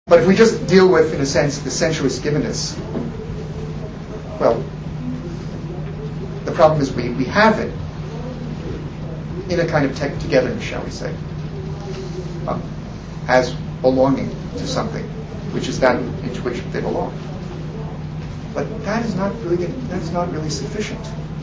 But if we just deal with, in a sense, the sensuous givenness, well, the problem is we have it in a kind of togetherness, shall we say, as belonging to something, which is that into which they belong. But that is not really sufficient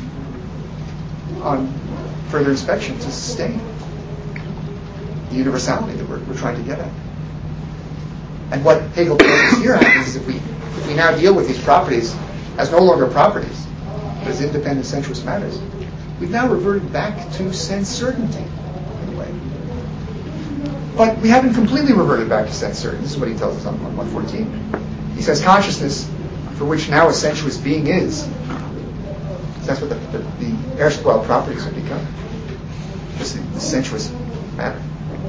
on further inspection to sustain the universality that we're trying to get at. And what Hegel tells us here happens is if we now deal with these properties as no longer properties, but as independent sensuous matters, we've now reverted back to sense certainty, in a way. But we haven't completely reverted back to sense certainty. This is what he tells us on 114. He says consciousness, for which now a sensuous being is, that's what the erstwhile properties have become. Just the sensuous matter.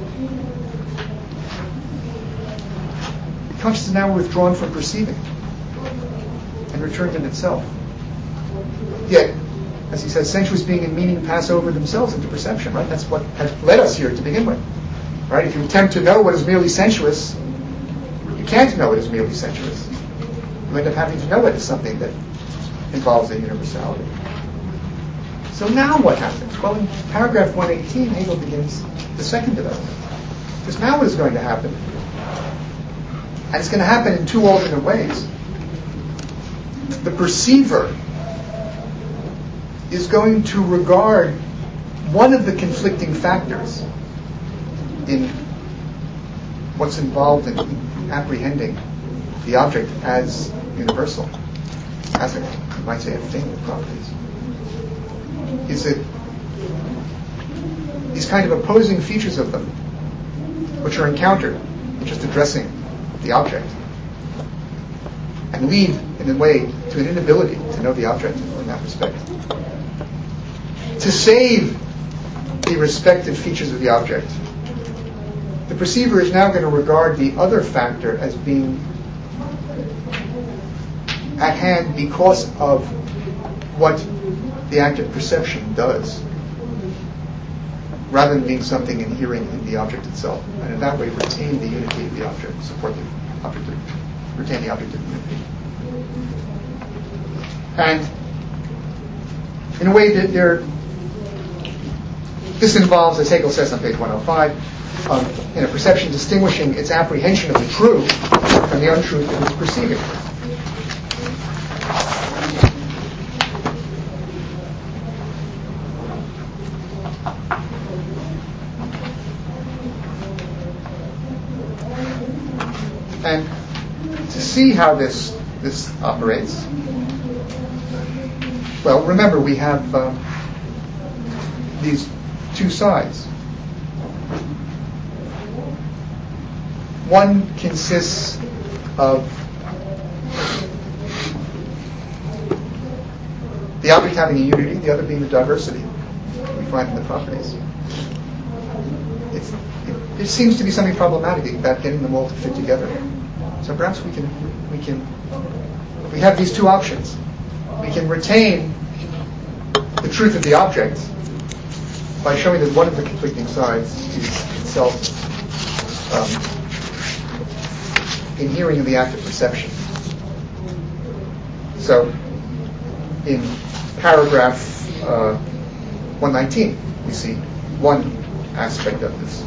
Consciousness is now withdrawn from perceiving and returned in itself. Yet, as he says, sensuous being and meaning pass over themselves into perception, right? That's what has led us here to begin with. Right? If you attempt to know what is merely sensuous, you can't know it as merely sensuous. You end up having to know it as something that involves a universality. So now what happens? Well, in paragraph 118, Hegel begins the second development. Because now what is going to happen? And it's going to happen in two alternate ways. The perceiver is going to regard one of the conflicting factors in what's involved in apprehending the object as universal, as you might say, a thing with properties. Is that these kind of opposing features of them, which are encountered in just addressing the object, and lead, in a way, to an inability to know the object in that respect. To save the respective features of the object, the perceiver is now going to regard the other factor as being at hand because of what the act of perception does, rather than being something inherent in the object itself, and in that way retain the unity of the object, support the object, retain the object of unity. And in a way that this involves, as Hegel says on page 105, in a perception distinguishing its apprehension of the true from the untruth it is perceiving. And to see how this operates, well, remember we have these two sides. One consists of the object having a unity, the other being the diversity we find in the properties. It seems to be something problematic about getting them all to fit together. So perhaps we have these two options. We can retain the truth of the object by showing that one of the conflicting sides is itself inhering in the act of perception. So, in paragraph 119, we see one aspect of this.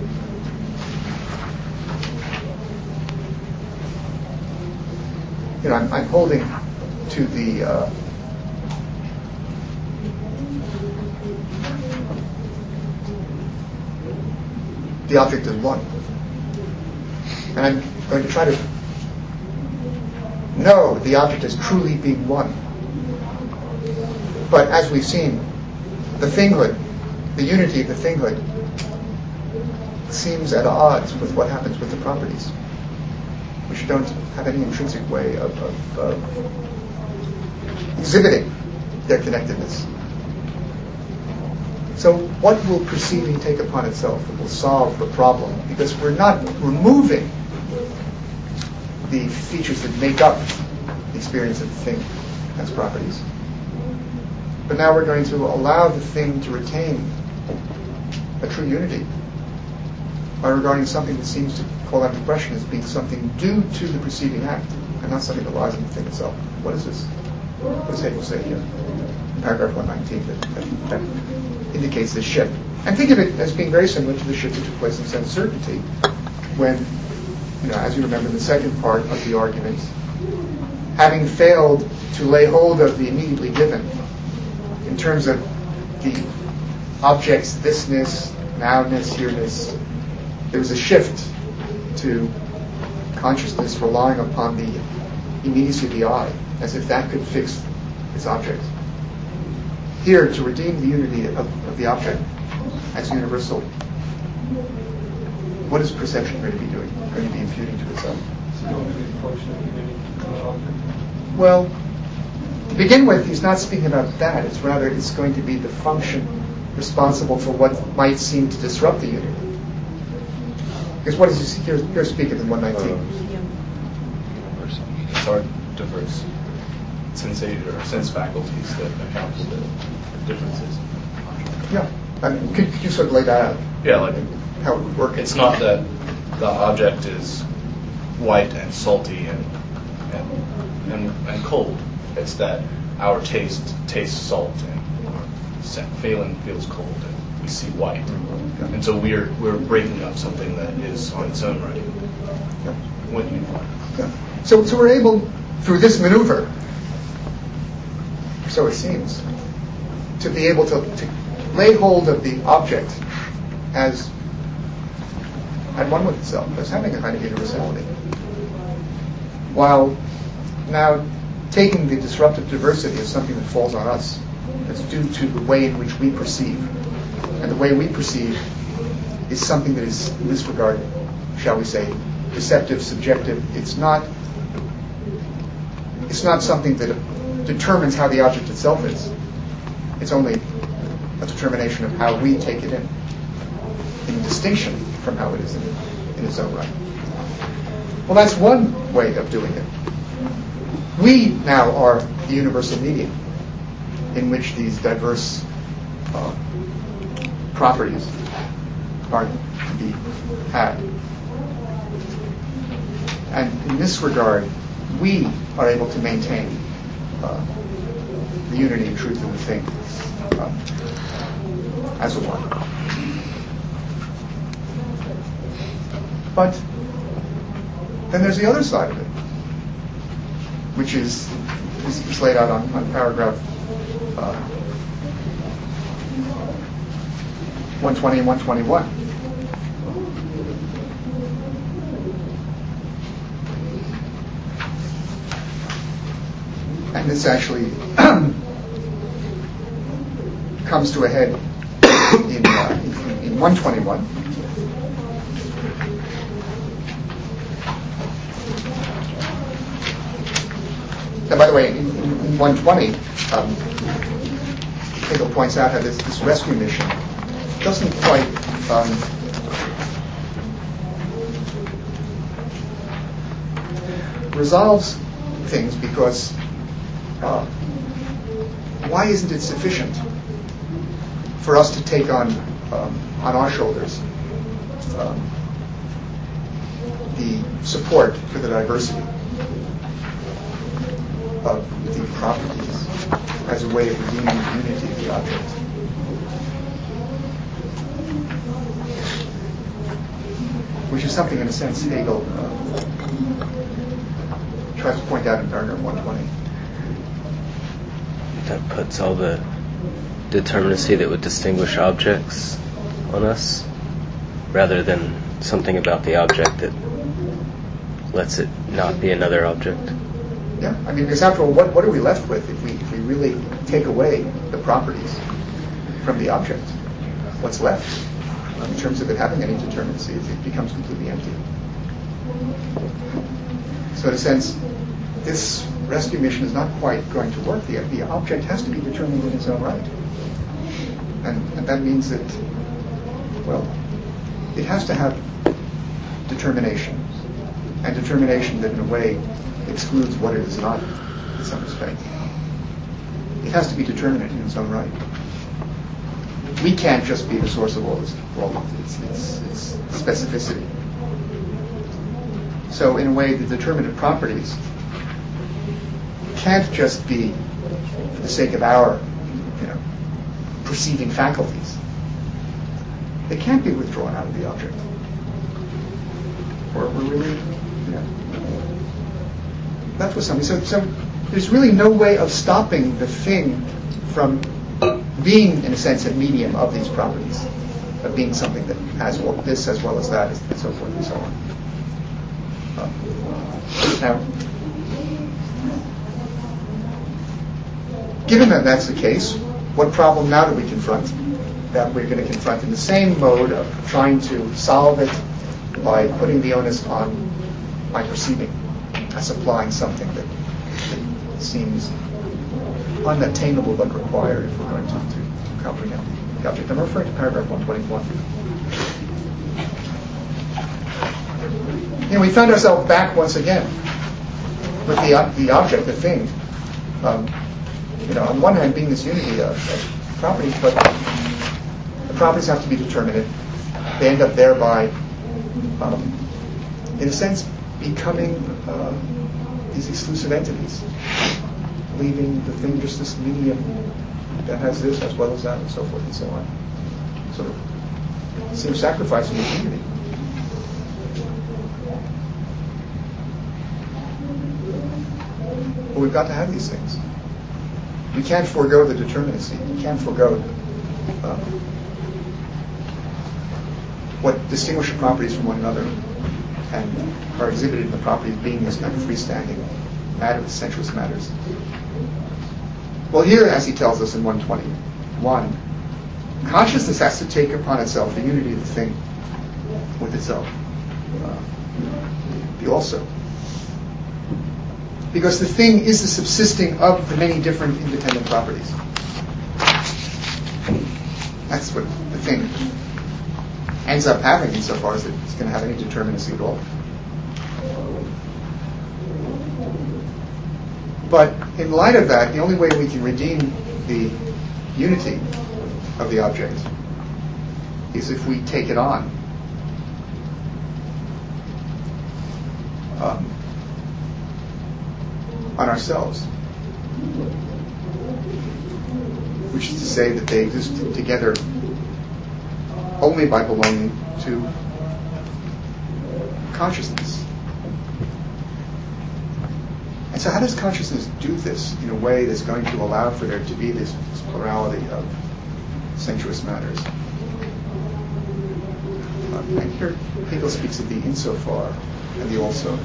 I'm holding to the object as one. And I'm going to try to know the object as truly being one. But as we've seen, the thinghood, the unity of the thinghood, seems at odds with what happens with the properties, which don't have any intrinsic way of exhibiting their connectedness. So what will perceiving take upon itself that will solve the problem? Because we're not removing the features that make up the experience of the thing as properties. But now we're going to allow the thing to retain a true unity by regarding something that seems to call out into question as being something due to the preceding act, and not something that lies in the thing itself. What is this? What does Hegel say here? In paragraph 119, that indicates this shift. And think of it as being very similar to the shift that took place in sense certainty, when, as you remember in the second part of the argument, having failed to lay hold of the immediately given in terms of the object's thisness, nowness, here-ness, there was a shift to consciousness relying upon the immediacy of the I, as if that could fix its object. Here, to redeem the unity of the object as universal, what is perception going to be doing? Going to be imputing to itself? Well, to begin with, he's not speaking about that. It's rather, it's going to be the function responsible for what might seem to disrupt the unity. Because what does he here speak of in 119? It's our diverse sensation or sense faculties that account for the differences. Yeah. Could you sort of lay that out? Yeah, like how it would work? It's not that the object is white and salty and cold. It's that our taste tastes salt and Phelan feels cold and we see white. Yeah. And so we're breaking up something that is on its own right. Yeah. When you Yeah. So we're able, through this maneuver, so it seems, to be able to lay hold of the object as at one with itself, as having a kind of universality, while now taking the disruptive diversity as something that falls on us, that's due to the way in which we perceive. And the way we perceive is something that is, in this regard, shall we say, perceptive, subjective. It's not something that determines how the object itself is. It's only a determination of how we take it in distinction from how it is in its own right. Well, that's one way of doing it. We now are the universal medium in which these diverse properties are to be had. And in this regard, we are able to maintain the unity and truth of the thing as a one. But then there's the other side of it, which is laid out on paragraph 120 and 121. And this actually comes to a head in 121. And by the way, in 120, Hegel points out how this rescue mission doesn't quite resolves things, because why isn't it sufficient for us to take on our shoulders the support for the diversity of the properties as a way of redeeming the unity of the object? Which is something, in a sense, Hegel tries to point out in paragraph 120. That puts all the determinacy that would distinguish objects on us, rather than something about the object that lets it not be another object. Yeah, I mean, because after all, what are we left with if we really take away the properties from the object? What's left in terms of it having any determinacy? It becomes completely empty. So in a sense, this rescue mission is not quite going to work. The object has to be determined in its own right. And that means that, well, it has to have determination, and determination that in a way excludes what it is not in some respect. It has to be determinate in its own right. we can't just be the source of all this, it's specificity. So in a way, the determinate properties can't just be for the sake of our, perceiving faculties. They can't be withdrawn out of the object. Or we're really, left with something. So there's really no way of stopping the thing from being, in a sense, a medium of these properties, of being something that has this as well as that, and so forth and so on. Now, given that that's the case, what problem now do we confront? That we're going to confront in the same mode of trying to solve it by putting the onus on my perceiving, as applying something that seems unattainable but required if we're going to comprehend the object. I'm referring to paragraph 121. We found ourselves back once again with the object, the thing. On one hand, being this unity of properties, but the properties have to be determinate. They end up thereby, in a sense, becoming these exclusive entities, leaving the thing just this medium that has this as well as that, and so forth and so on. Sort of seems sacrificing the unity. But we've got to have these things. We can't forego the determinacy. We can't forego what distinguish the properties from one another and are exhibited in the properties being this kind of freestanding matter, sensuous matters. Well, here, as he tells us in 121, consciousness has to take upon itself the unity of the thing with itself. The also. Because the thing is the subsisting of the many different independent properties. That's what the thing ends up having insofar as it's going to have any determinacy at all. But in light of that, the only way we can redeem the unity of the object is if we take it on. On ourselves. Which is to say that they exist together only by belonging to consciousness. And so how does consciousness do this in a way that's going to allow for there to be this plurality of sensuous matters? And here Hegel speaks of the insofar and the also.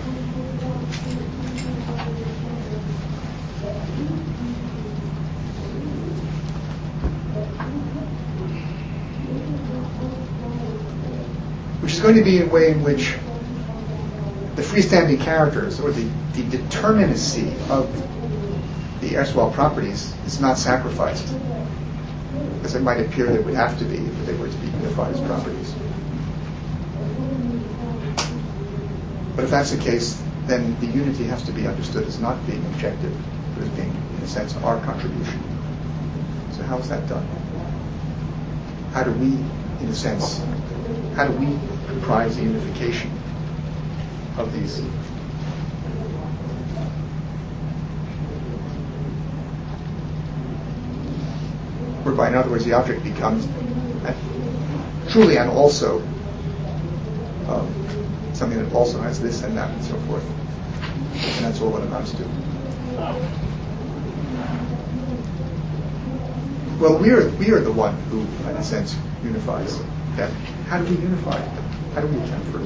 Which is going to be a way in which the freestanding characters or the determinacy of the erstwhile properties is not sacrificed, as it might appear that it would have to be if they were to be unified as properties. But if that's the case, then the unity has to be understood as not being objective, but as being, in a sense, our contribution. So how is that done? How do we, in a sense, how do we comprise the unification of these? Whereby, in other words, the object becomes truly and also something that also has this and that and so forth. And that's all it amounts to. Well, we are the one who, in a sense, unifies. Okay? How do we unify? How do we account for it?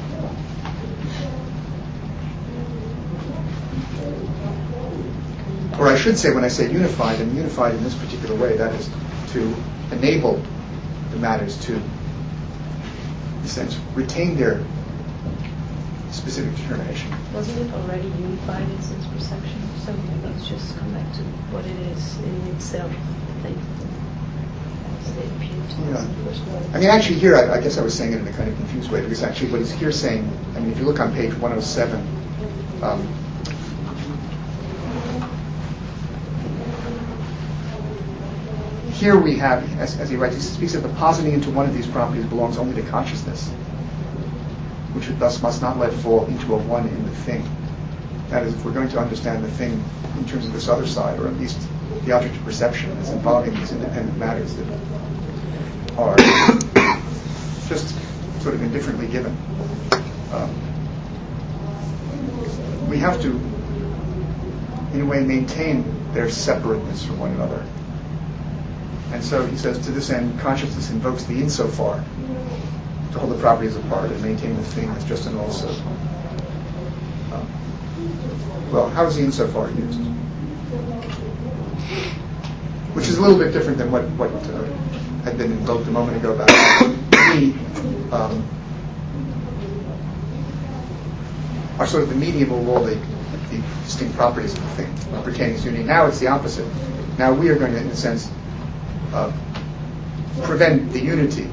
Or I should say, when I say unified, and unified in this particular way, that is to enable the matters to, in a sense, retain their specific determination. Wasn't it already unified in sense perception? So let's just come back to what it is in itself. Yeah. I mean, actually here, I guess I was saying it in a kind of confused way, because actually what he's here saying, I mean, if you look on page 107, here we have, as he writes, he speaks of the positing into one of these properties belongs only to consciousness, which it thus must not let fall into a one in the thing. That is, if we're going to understand the thing in terms of this other side, or at least the object of perception as involving these independent matters that are just sort of indifferently given, we have to, in a way, maintain their separateness from one another. And so he says, to this end, consciousness invokes the insofar to hold the properties apart and maintain the thing as just and also. Well, how is the insofar used? Which is a little bit different than what had been invoked a moment ago about are sort of the medium of all the distinct properties of the thing pertaining to unity. Now it's the opposite. Now we are going to, in a sense, prevent the unity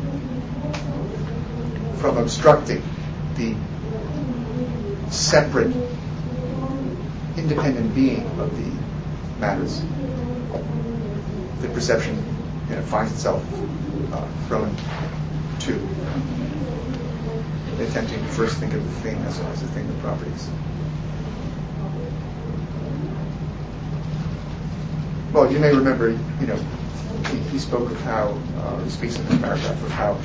from obstructing the separate, independent being of the matters. The perception finds itself thrown to, attempting to first think of the thing as a thing of properties. Well, you may remember, he spoke of how, he speaks in this paragraph of how,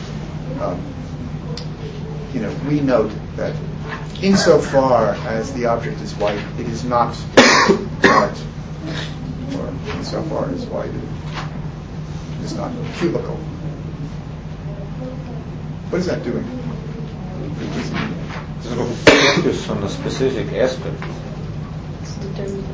we note that insofar as the object is white, it is not art, or insofar as white, it is not cubical. What is that doing? Sort of focus on a specific aspect. It's determining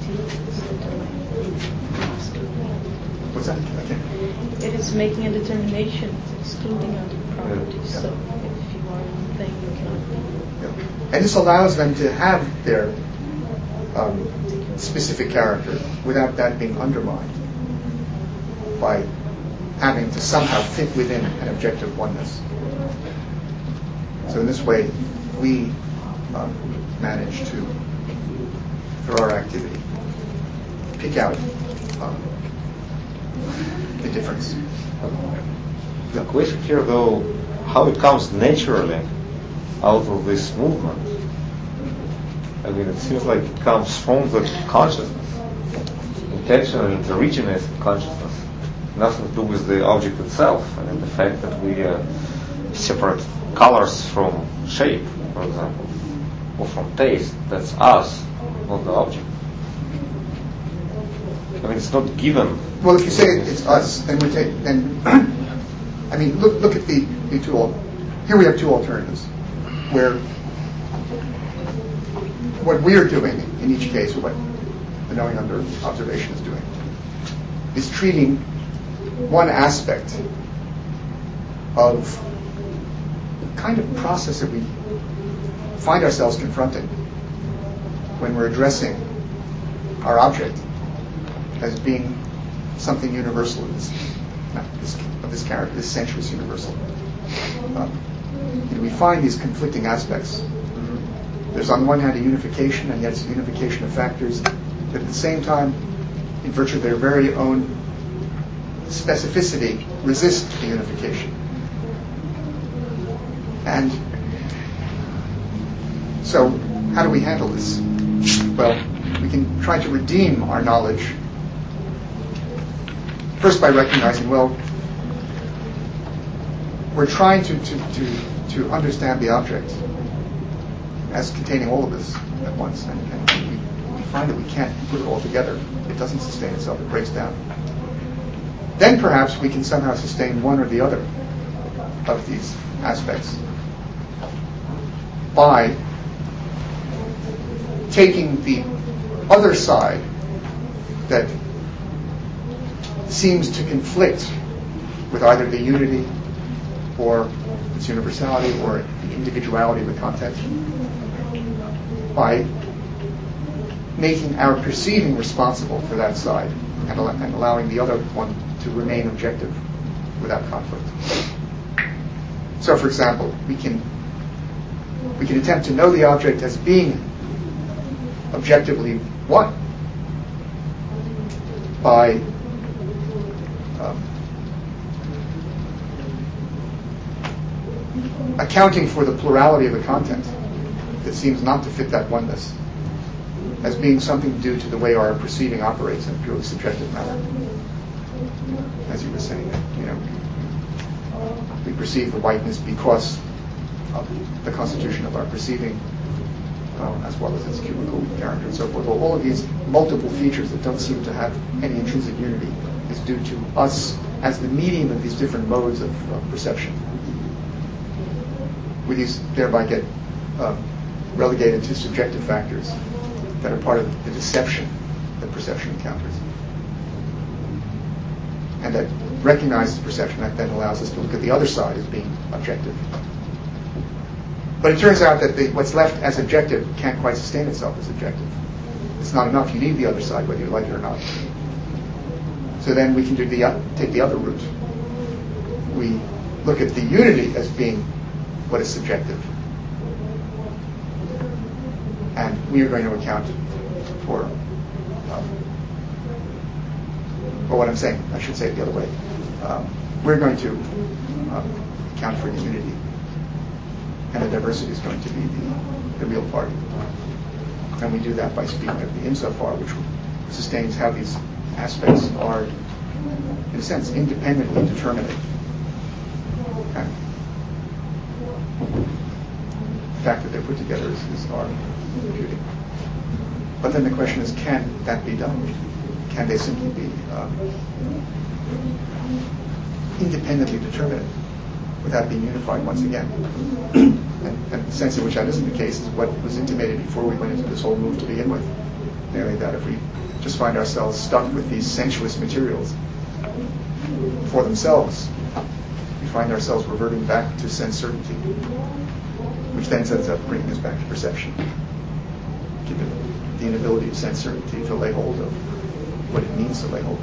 What's that? It is making a determination, it's excluding other properties. Yeah. So if you are one thing, you cannot be. Yeah. And this allows them to have their specific character without that being undermined by having to somehow fit within an objective oneness. So in this way, we manage to, through our activity, pick out the difference. The question here, though, how it comes naturally out of this movement. I mean, it seems like it comes from the consciousness, intentional and originates in consciousness. Nothing to do with the object itself. I mean, the fact that we separate colors from shape, for example, or from taste, that's us, not the object. I mean, it's not given. Well, if you say it's us, then we take. Then, I mean, look at the two. Here we have two alternatives, where what we are doing in each case, or what the knowing under observation is doing, is treating one aspect of the kind of process that we find ourselves confronting when we're addressing our object as being something universal of this character, this sensuous universal. We find these conflicting aspects. There's on one hand a unification, and yet it's a unification of factors that at the same time, in virtue of their very own specificity, resist the unification. And so, how do we handle this? Well, we can try to redeem our knowledge first by recognizing, well, we're trying to understand the object as containing all of this at once, and we find that we can't put it all together. It doesn't sustain itself, it breaks down. Then perhaps we can somehow sustain one or the other of these aspects by taking the other side that seems to conflict with either the unity or its universality or the individuality of the context, by making our perceiving responsible for that side and allowing the other one to remain objective without conflict. So, for example, we can attempt to know the object as being objectively one by accounting for the plurality of the content that seems not to fit that oneness as being something due to the way our perceiving operates in a purely subjective manner. As you were saying, we perceive the whiteness because of the constitution of our perceiving, as well as its cubical character and so forth. Well, all of these multiple features that don't seem to have any intrinsic unity is due to us as the medium of these different modes of perception. We thereby get relegated to subjective factors that are part of the deception that perception encounters. And that recognizes perception, that then allows us to look at the other side as being objective. But it turns out that what's left as objective can't quite sustain itself as objective. It's not enough. You need the other side, whether you like it or not. So then we can take the other route. We look at the unity as being what is subjective. And we are going to account for what I'm saying. I should say it the other way. We're going to account for the unity. And the diversity is going to be the real part. And we do that by speaking of the insofar, which sustains how these aspects are, in a sense, independently determinative. Okay. The fact that they're put together is our beauty. But then the question is, can that be done? Can they simply be independently determinative without being unified once again? And the sense in which that isn't the case is what was intimated before we went into this whole move to begin with. Namely that if we just find ourselves stuck with these sensuous materials for themselves, we find ourselves reverting back to sense certainty, which then ends up bringing us back to perception, given the inability of sense certainty to lay hold of what it means to lay hold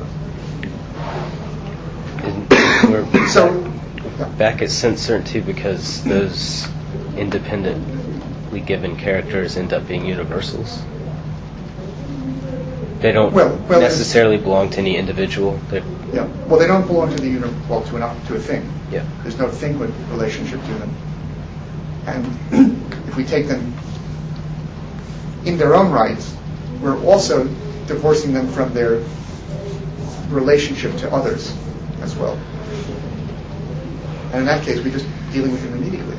of. So back at sense certainty because those independently given characters end up being universals. They don't necessarily belong to any individual. Yeah. Well, they don't belong to to a thing. Yeah. There's no thing-hood relationship to them. And if we take them in their own rights, we're also divorcing them from their relationship to others as well. And in that case, we're just dealing with them immediately.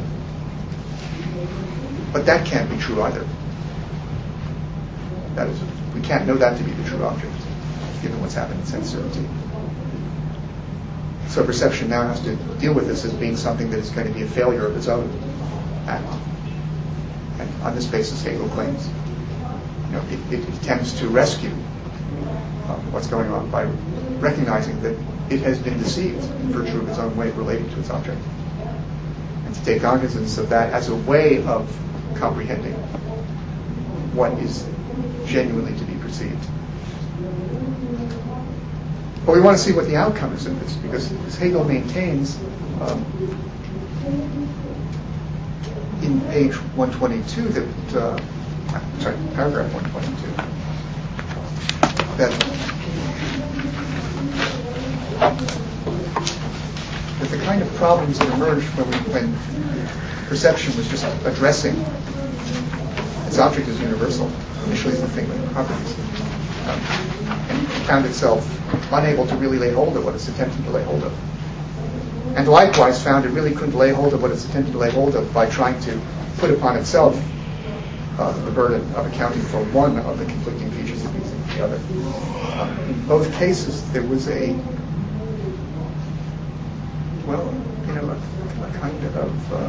But that can't be true either. That is, we can't know that to be the true object, given what's happened in sense certainty. So perception now has to deal with this as being something that is going to be a failure of its own act. And on this basis, Hegel claims, it attempts to rescue what's going on by recognizing that it has been deceived in virtue of its own way of relating to its object. And to take cognizance of that as a way of comprehending what is genuinely to be perceived. But we want to see what the outcome is of this, because as Hegel maintains in page 122, paragraph 122, that the kind of problems that emerged when perception was just addressing its object as universal, initially as the thing with properties, and found itself unable to really lay hold of what it's attempting to lay hold of. And likewise found it really couldn't lay hold of what it's attempting to lay hold of by trying to put upon itself the burden of accounting for one of the conflicting features of the other. In both cases, there was a kind of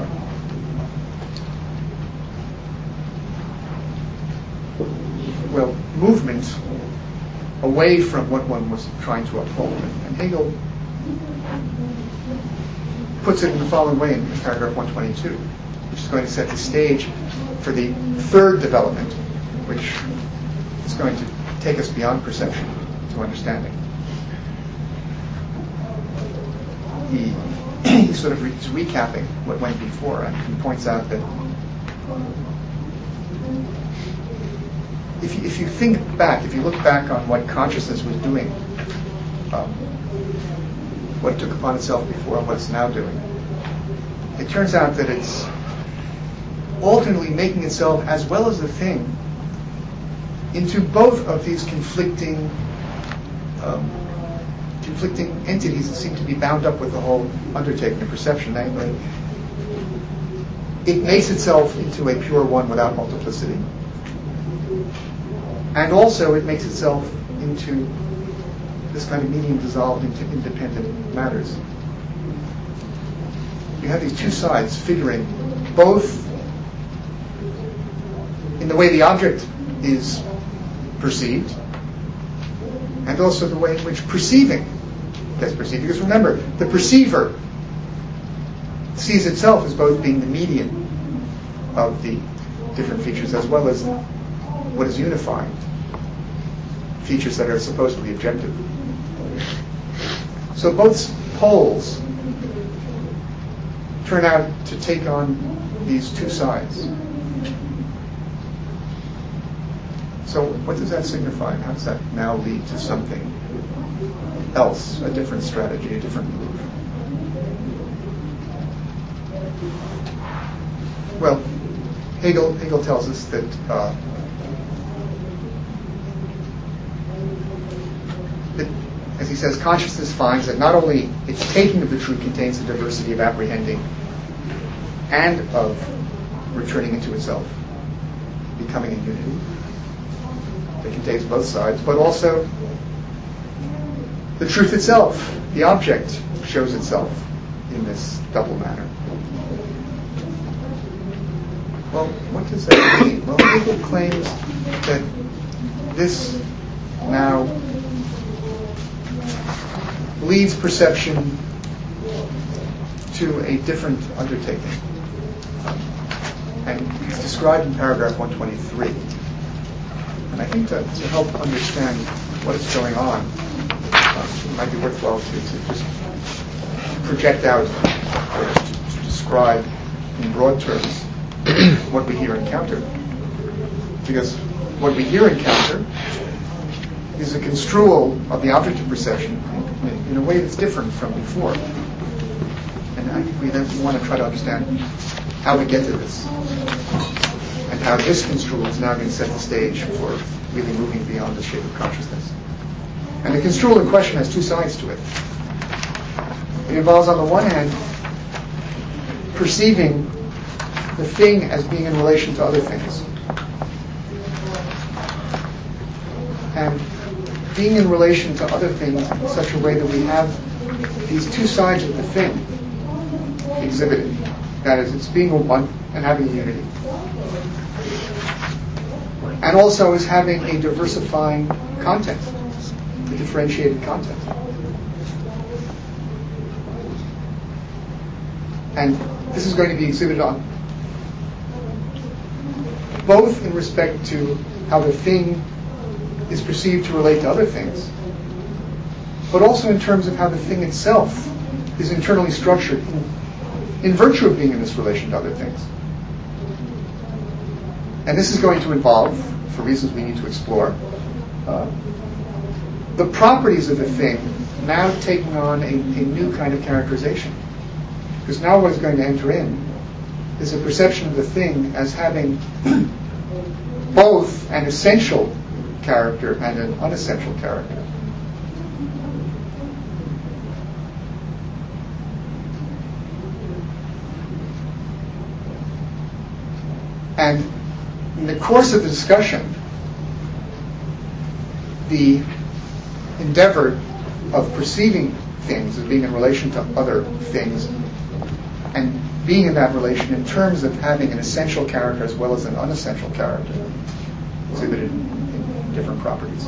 movement away from what one was trying to uphold. And Hegel puts it in the following way in paragraph 122, which is going to set the stage for the third development, which is going to take us beyond perception to understanding. He sort of is recapping what went before, and he points out that if you think back, if you look back on what consciousness was doing, what it took upon itself before and what it's now doing, it turns out that it's alternately making itself, as well as the thing, into both of these conflicting entities that seem to be bound up with the whole undertaking of perception. Namely, it makes itself into a pure one without multiplicity, and also it makes itself into this kind of medium dissolved into independent matters. You have these two sides figuring both in the way the object is perceived, and also the way in which perceiving gets perceived. Because remember, the perceiver sees itself as both being the medium of the different features as well as what is unifying, features that are supposedly objective. So both poles turn out to take on these two sides. So what does that signify? How does that now lead to something else, a different strategy, a different move? Well, Hegel tells us that as he says, consciousness finds that not only its taking of the truth contains the diversity of apprehending and of returning into itself, becoming a unity that contains both sides, but also the truth itself, the object, shows itself in this double manner. Well, what does that mean? Well, Hegel claims that this now leads perception to a different undertaking. And it's described in paragraph 123. And I think to help understand what is going on, it might be worthwhile to just project out or to describe in broad terms what we here encounter. Because what we here encounter is a construal of the object of perception in a way that's different from before. And we then want to try to understand how we get to this, and how this construal is now going to set the stage for really moving beyond the shape of consciousness. And the construal in question has two sides to it. It involves, on the one hand, perceiving the thing as being in relation to other things, and being in relation to other things in such a way that we have these two sides of the thing exhibited. That is, it's being a one and having a unity. And also as having a diversifying content, a differentiated content. And this is going to be exhibited on both in respect to how the thing is perceived to relate to other things, but also in terms of how the thing itself is internally structured in virtue of being in this relation to other things. And this is going to involve, for reasons we need to explore, the properties of the thing now taking on a new kind of characterization. Because now what is going to enter in is a perception of the thing as having both an essential character and an unessential character. And in the course of the discussion, the endeavor of perceiving things as being in relation to other things and being in that relation in terms of having an essential character as well as an unessential character exhibited in different properties.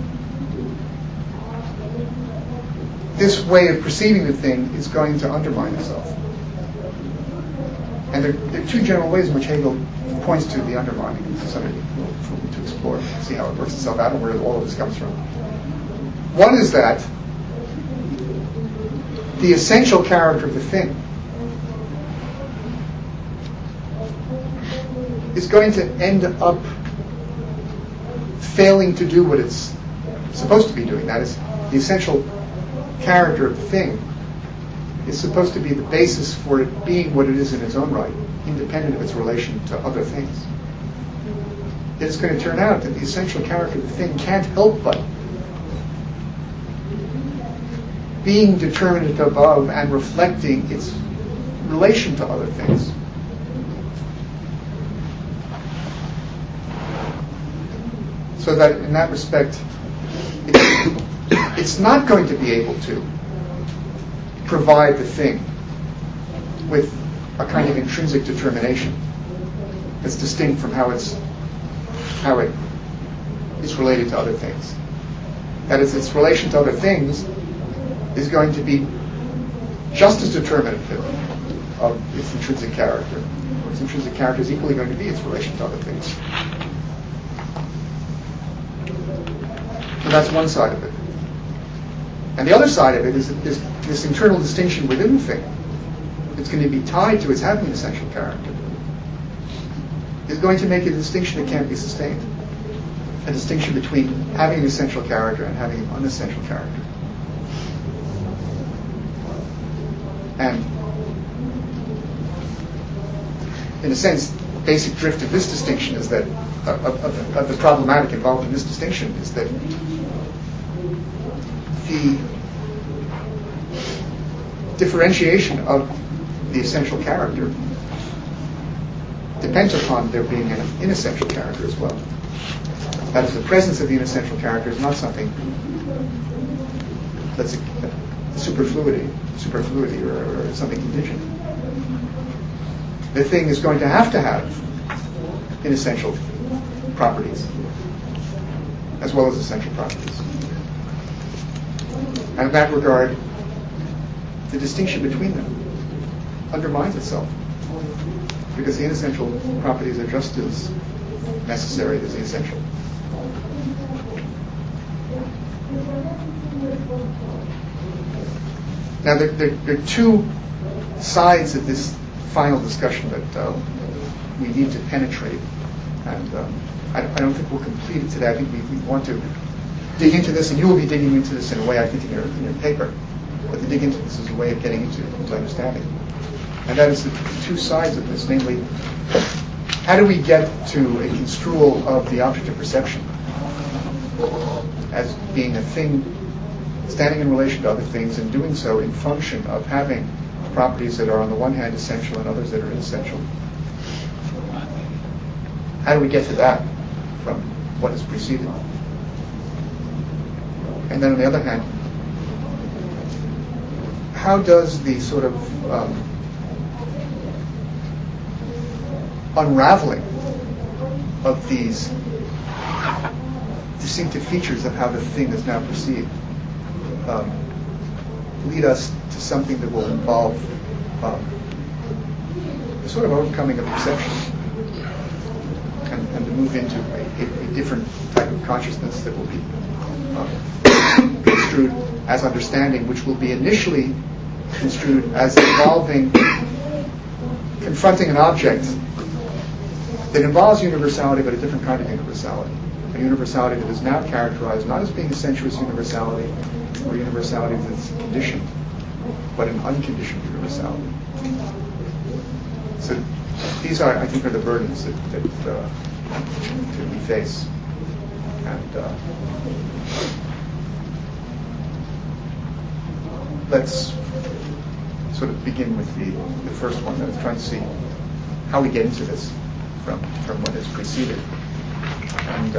This way of perceiving the thing is going to undermine itself. And there are two general ways in which Hegel points to the undermining. This is something to explore, see how it works itself out and where all of this comes from. One is that the essential character of the thing is going to end up failing to do what it's supposed to be doing. That is, the essential character of the thing is supposed to be the basis for it being what it is in its own right, independent of its relation to other things. Yet it's going to turn out that the essential character of the thing can't help but being determinative of and reflecting its relation to other things. So that in that respect, it's not going to be able to provide the thing with a kind of intrinsic determination that's distinct from how it is related to other things. That is, its relation to other things is going to be just as determinative of its intrinsic character. Its intrinsic character is equally going to be its relation to other things. So that's one side of it. And the other side of it is that this internal distinction within the thing, it's going to be tied to its having an essential character, is going to make a distinction that can't be sustained. A distinction between having an essential character and having an unessential character. And in a sense, the basic drift of this distinction is that, of the problematic involved in this distinction, is that the differentiation of the essential character depends upon there being an inessential character as well. That is, the presence of the inessential character is not something that's a superfluity or something contingent. The thing is going to have inessential properties as well as essential properties. And in that regard, the distinction between them undermines itself, because the inessential properties are just as necessary as the essential. Now, there are two sides of this final discussion that we need to penetrate, and I don't think we'll complete it today. I think we want to dig into this, and you will be digging into this in a way, I think, in your paper. But to dig into this is a way of getting into understanding. And that is the two sides of this, namely, how do we get to a construal of the object of perception as being a thing standing in relation to other things, and doing so in function of having properties that are on the one hand essential and others that are inessential? How do we get to that from what has preceded? And then on the other hand, how does the sort of unraveling of these distinctive features of how the thing is now perceived lead us to something that will involve a sort of overcoming of perception and to move into a different type of consciousness that will be construed as understanding, which will be initially construed as involving confronting an object that involves universality, but a different kind of universality. A universality that is now characterized not as being a sensuous universality or universality that's conditioned, but an unconditioned universality. So these are, I think, are the burdens that we face. And let's sort of begin with the first one, that is trying to see how we get into this from what has preceded. And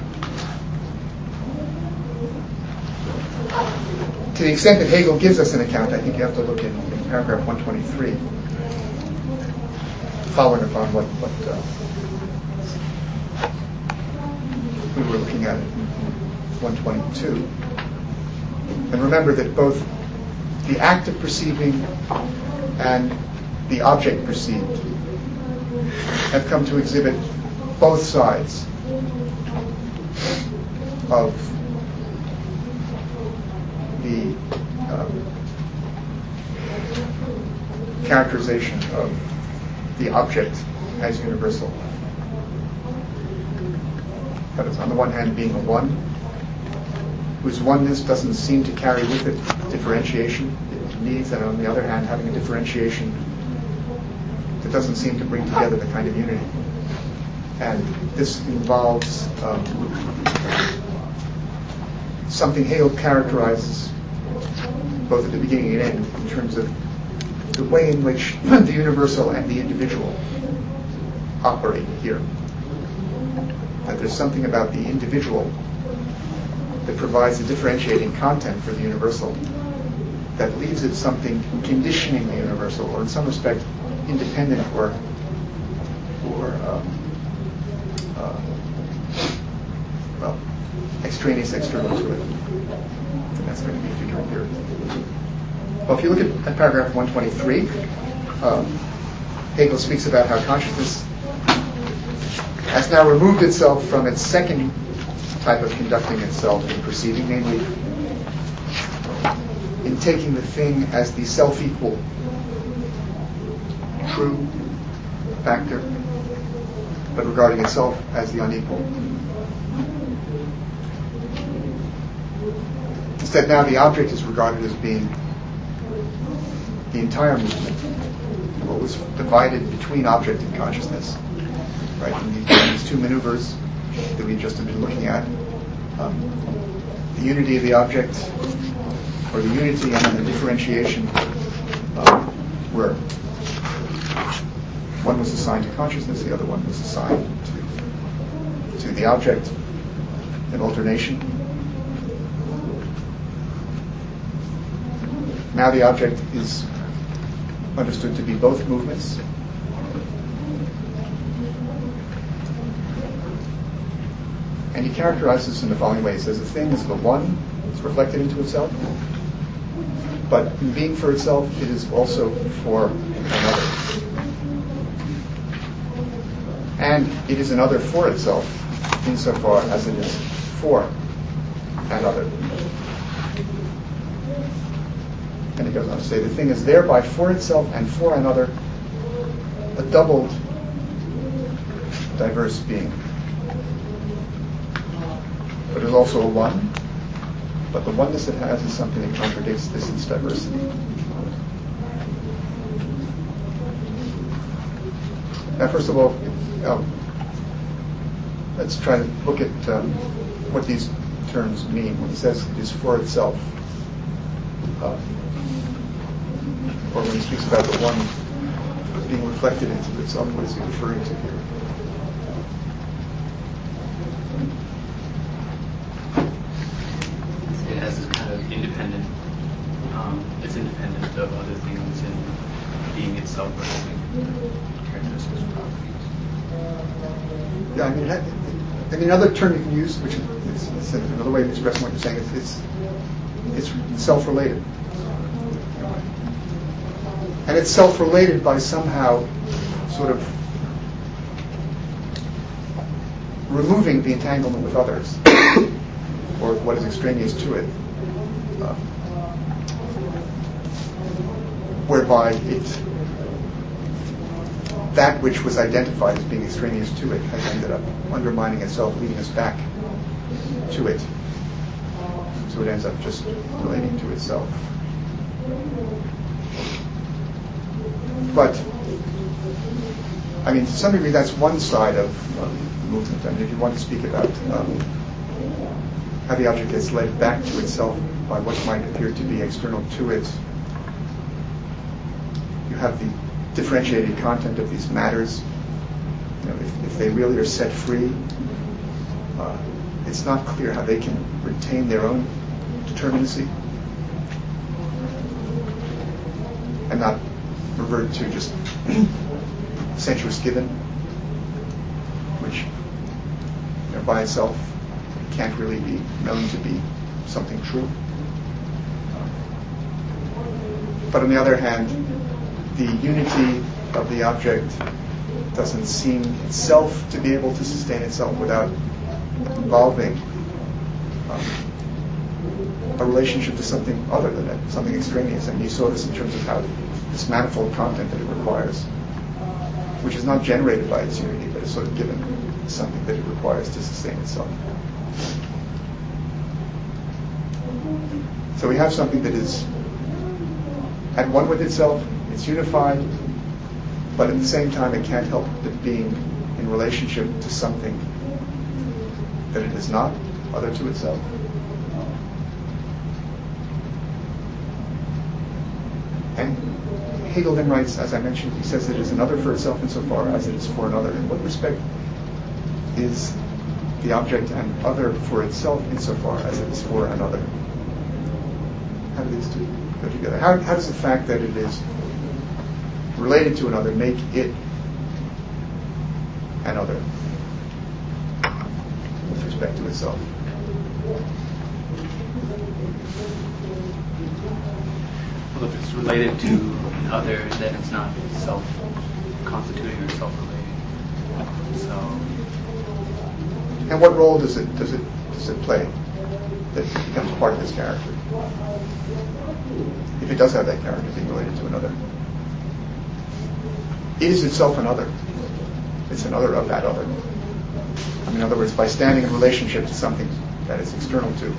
to the extent that Hegel gives us an account, I think you have to look in paragraph 123, following upon what we were looking at in 122. And remember that both the act of perceiving and the object perceived have come to exhibit both sides of the characterization of the object as universal. That is, on the one hand, being a one, whose oneness doesn't seem to carry with it differentiation. of needs, and on the other hand, having a differentiation that doesn't seem to bring together the kind of unity. And this involves something Hale characterizes both at the beginning and end in terms of the way in which the universal and the individual operate here. That there's something about the individual that provides a differentiating content for the universal that leaves it something conditioning the universal, or in some respect independent or extraneous, external to it. And that's going to be future empirical. Well, if you look at paragraph 123, Hegel speaks about how consciousness has now removed itself from its second type of conducting itself in perceiving, namely in taking the thing as the self-equal true factor, but regarding itself as the unequal. Instead, now the object is regarded as being the entire movement, what was divided between object and consciousness. Right, in these two maneuvers that we've just been looking at, the unity of the object, or the unity and the differentiation, where one was assigned to consciousness, the other one was assigned to the object, in alternation. Now the object is understood to be both movements. And he characterizes this in the following way. He says the thing is the one, it's reflected into itself, but in being for itself, it is also for another. And it is another for itself, insofar as it is for another. And he goes on to say, the thing is thereby for itself and for another, a doubled, diverse being. But it is also a one, but the oneness it has is something that contradicts this its diversity. Now, first of all, let's try to look at what these terms mean. When he says it is for itself, or when he speaks about the one being reflected into itself, what is he referring to here? It has this kind of independent, it's independent of other things and being itself or having characteristics or properties. Yeah, I mean, another term you can use, which is another way of expressing what you're saying, it's self-related. And it's self-related by somehow sort of removing the entanglement with others, or what is extraneous to it, whereby that which was identified as being extraneous to it has ended up undermining itself, leading us back to it. So it ends up just relating to itself. But, I mean, to some degree, that's one side of the movement. I mean, if you want to speak about how the object gets led back to itself by what might appear to be external to it, you have the differentiated content of these matters. You know, if they really are set free, it's not clear how they can retain their own determinacy and not revert to just sensuous given, which by itself can't really be known to be something true. But on the other hand, the unity of the object doesn't seem itself to be able to sustain itself without involving a relationship to something other than it, something extraneous. And you saw this in terms of how this manifold content that it requires, which is not generated by its unity, but is sort of given something that it requires to sustain itself. So we have something that is at one with itself, it's unified, but at the same time it can't help but being in relationship to something that it is not, other to itself. And Hegel then writes, as I mentioned, he says it is another for itself insofar as it is for another. In what respect is the object an other for itself insofar as it is for another? How do these two go together? How does the fact that it is related to another make it another with respect to itself? Well, if it's related to an other, then it's not self-constituting or self-relating. So. And what role does it play that it becomes part of this character? If it does have that character being related to another, it is itself another. It's another of that other. I mean, in other words, by standing in relationship to something that is external to,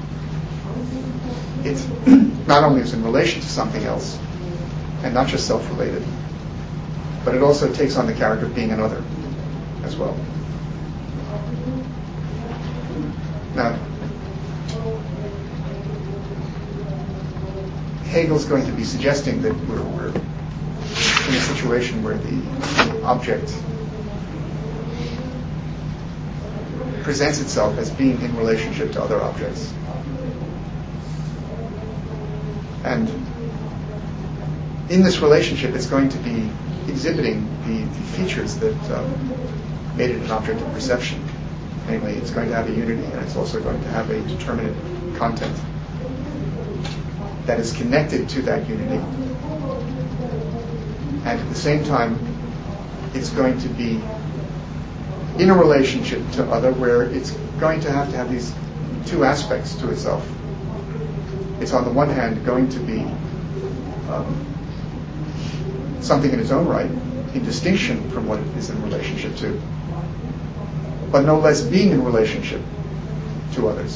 it's not only is in relation to something else, and not just self-related, but it also takes on the character of being another as well. Now, Hegel's going to be suggesting that we're in a situation where the object presents itself as being in relationship to other objects. And in this relationship, it's going to be exhibiting the features that made it an object of perception. Namely, it's going to have a unity, and it's also going to have a determinate content that is connected to that unity. And at the same time, it's going to be in a relationship to other where it's going to have these two aspects to itself. It's on the one hand going to be something in its own right, in distinction from what it is in relationship to, but no less being in relationship to others.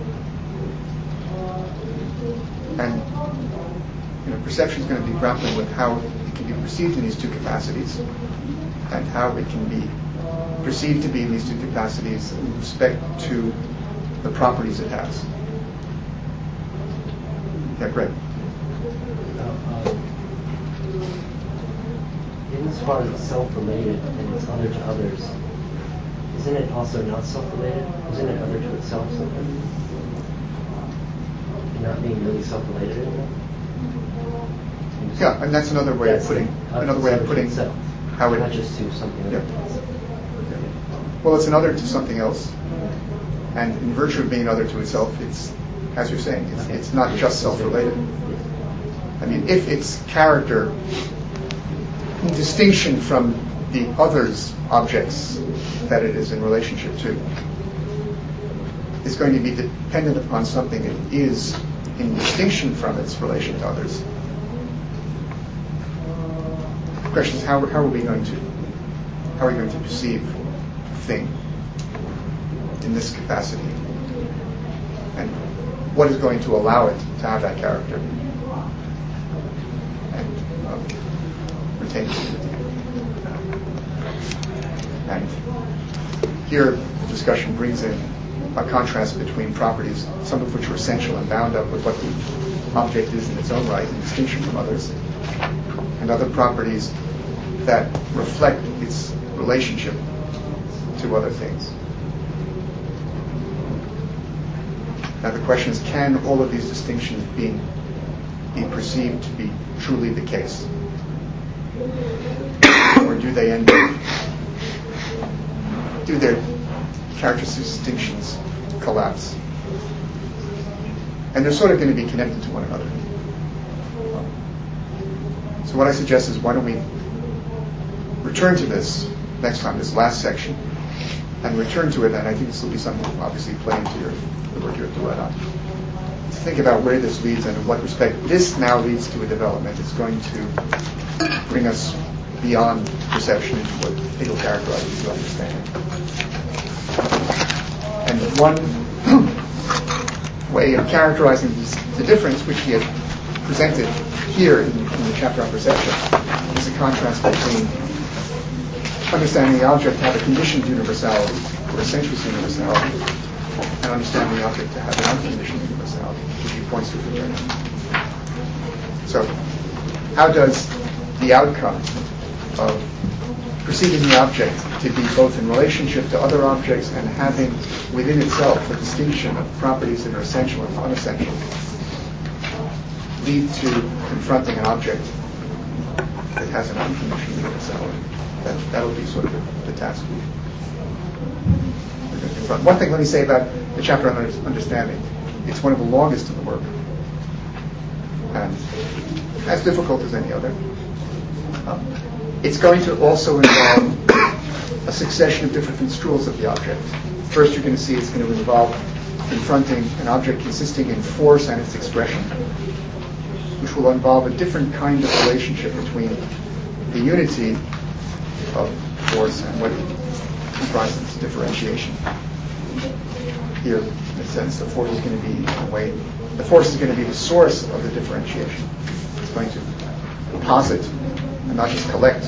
And perception is going to be grappling with how it can be perceived in these two capacities, and how it can be perceived to be in these two capacities in respect to the properties it has. Yeah, great. In as far as it's self-related and it's other to others, isn't it also not self-related? Isn't it other to itself something? Not being really self-related anymore? Yeah, and that's another way of putting itself, how it, not just to something else. Yeah. Well, it's another to something else, and in virtue of being other to itself, it's, as you're saying, it's not just self-related. I mean, if its character, in distinction from the other's objects that it is in relationship to, is going to be dependent upon something that is in distinction from its relation to others. The question is, how are we going to perceive a thing in this capacity, and what is going to allow it to have that character and retain its unity? And here the discussion brings in a contrast between properties, some of which are essential and bound up with what the object is in its own right, in distinction from others, and other properties that reflect its relationship to other things. Now the question is, can all of these distinctions be perceived to be truly the case? Or do they end up, do their characteristic distinctions collapse? And they're sort of going to be connected to one another. So what I suggest is, why don't we return to this next time, this last section, and return to it, and I think this will be something that will obviously play into the work you're doing on. To think about where this leads and in what respect this now leads to a development. It's going to bring us beyond perception into what Hegel characterizes as understanding. And one way of characterizing the difference, which he had presented here in the chapter on perception is a contrast between understanding the object to have a conditioned universality, or a sensuous universality, and understanding the object to have an unconditioned universality, which he points to fraternity. So, how does the outcome of perceiving the object to be both in relationship to other objects and having within itself a distinction of properties that are essential and unessential lead to confronting an object that has an unconditioned universality? That'll be sort of the task we're going to confront. One thing let me say about the chapter on understanding. It's one of the longest in the work, and as difficult as any other. It's going to also involve a succession of different construals of the object. First, you're going to see it's going to involve confronting an object consisting in force and its expression, which will involve a different kind of relationship between the unity of force and what comprises its differentiation. Here, in a sense, the force is going to be, in a way, the force is going to be the source of the differentiation. It's going to posit and not just collect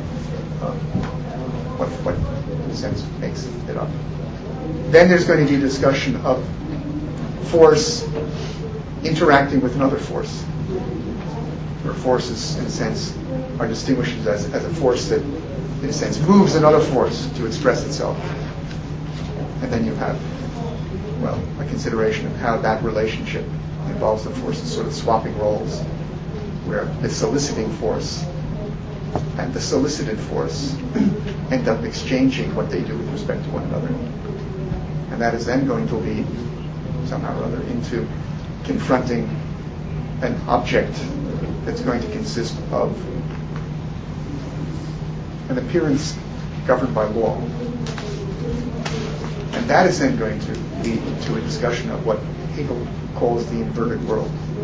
what in a sense makes it up. Then there's going to be a discussion of force interacting with another force, where forces, in a sense, are distinguished as a force that, in a sense, moves another force to express itself. And then you have, well, a consideration of how that relationship involves the forces sort of swapping roles, where the soliciting force and the solicited force end up exchanging what they do with respect to one another. And that is then going to lead, somehow or other, into confronting an object that's going to consist of an appearance governed by law. And that is then going to lead to a discussion of what Hegel calls the inverted world,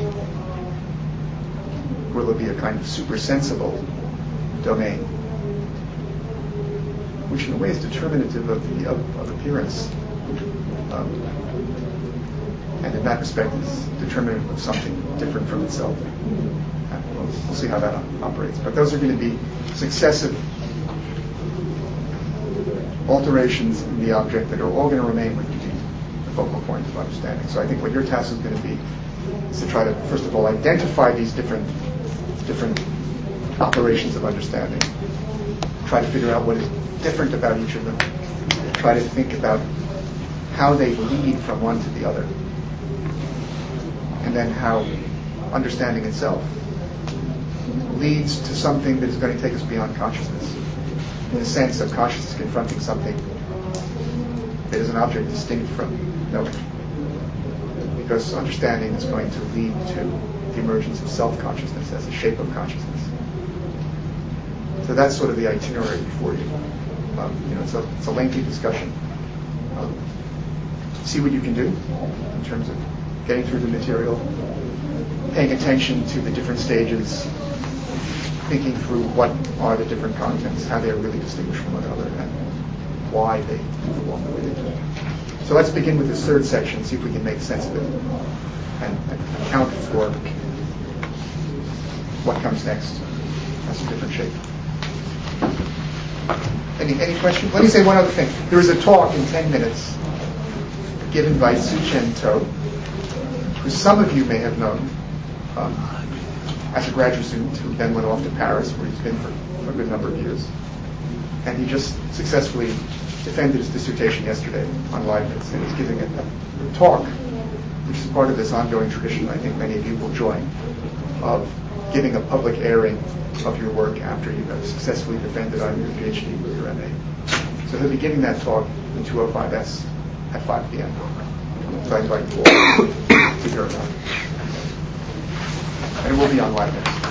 where there'll be a kind of supersensible domain, which in a way is determinative of appearance, and in that respect is determinative of something different from itself. And we'll see how that operates. But those are going to be successive alterations in the object that are all going to remain with the focal point of understanding. So I think what your task is going to be is to try to, first of all, identify these different operations of understanding, try to figure out what is different about each of them, try to think about how they lead from one to the other, and then how understanding itself leads to something that is going to take us beyond consciousness, in the sense of consciousness confronting something that is an object distinct from knowing, because understanding is going to lead to the emergence of self-consciousness as a shape of consciousness. So that's sort of the itinerary before you. It's a lengthy discussion. See what you can do in terms of getting through the material, paying attention to the different stages, thinking through what are the different contents, how they are really distinguished from one another, and why they move along the way they do. So let's begin with this third section, see if we can make sense of it and account for what comes next as a different shape. Any questions? Let me say one other thing. There is a talk in 10 minutes given by Su-Chen To, who some of you may have known as a graduate student who then went off to Paris, where he's been for a good number of years. And he just successfully defended his dissertation yesterday on Leibniz, and he's giving a talk, which is part of this ongoing tradition I think many of you will join, of giving a public airing of your work after you have successfully defended either your PhD or your MA. So he'll be giving that talk in 205S at 5 p.m. So I invite you all to hear about it. And it will be on Leibniz.